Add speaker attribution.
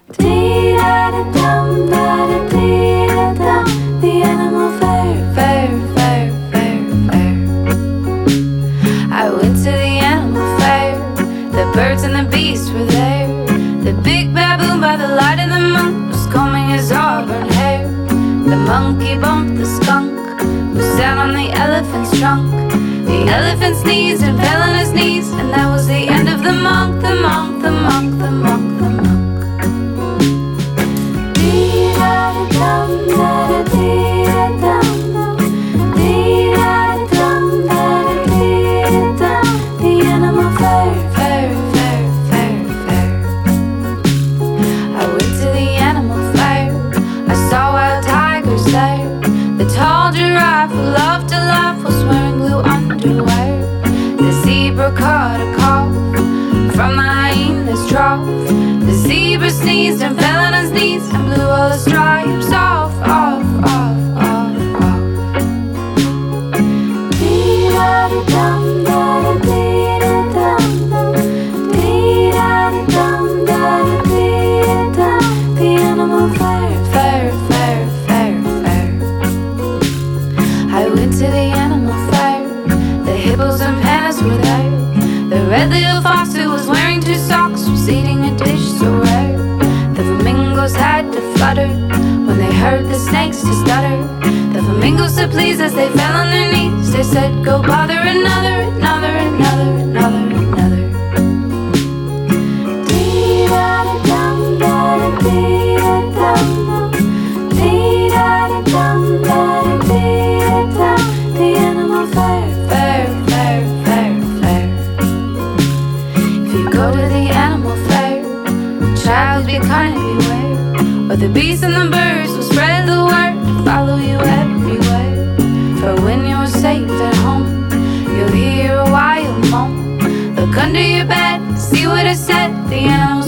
Speaker 1: Dee-da-da-dum, da-da-dee-da-dum. The animal fair, fair, fair, fair, fair. I went to the animal fair. The birds and the beasts were there. The big baboon by the light of the moon was combing his auburn hair. The monkey bumped the skunk who sat on the elephant's trunk. The elephant sneezed and fell on his knees, and that was the end of the monk, the monk, the monk, the monk, the monk. Dee-da-da-dum, da-da-dee-da-dum. Dee-da-da-dum, da-da-dee-da-dum. The animal fair, fair, fair, fair, fair. I went to the animal fair. I saw wild tigers there. The tall giraffe who loved to laugh was wearing blue underwear. The zebra caught a cough from the hyena's trough. The zebra sneezed and fell on his knees and blew all the stripes off, off, off, off, off. Dee-da-da-dum, da-da-dee-da-dum. Dee-da-da-dum, da-da-dee-da-dum. The animal fair, fair, fair, fair, fair. I went to the animal fair. The hippos and pandas were there. The red little fox who was wearing 2 socks was eating a dish so rare. The flamingos had to flutter when they heard the snakes to stutter. The flamingos said please as they fell on their knees. They said go bother another, another, another, another, another. Dee-da-da-dum, da-da-dee-da-dum. Dee-da-da-dum, da-da-dee-da-dum. The animal fair, fair, fair, fair, fair. If you go to the animal fair, child, be kind and beware, or the beasts and the birds will spread the word to follow you everywhere. For when you're safe at home, you'll hear a wild moan. Look under your bed, see what it said. The animals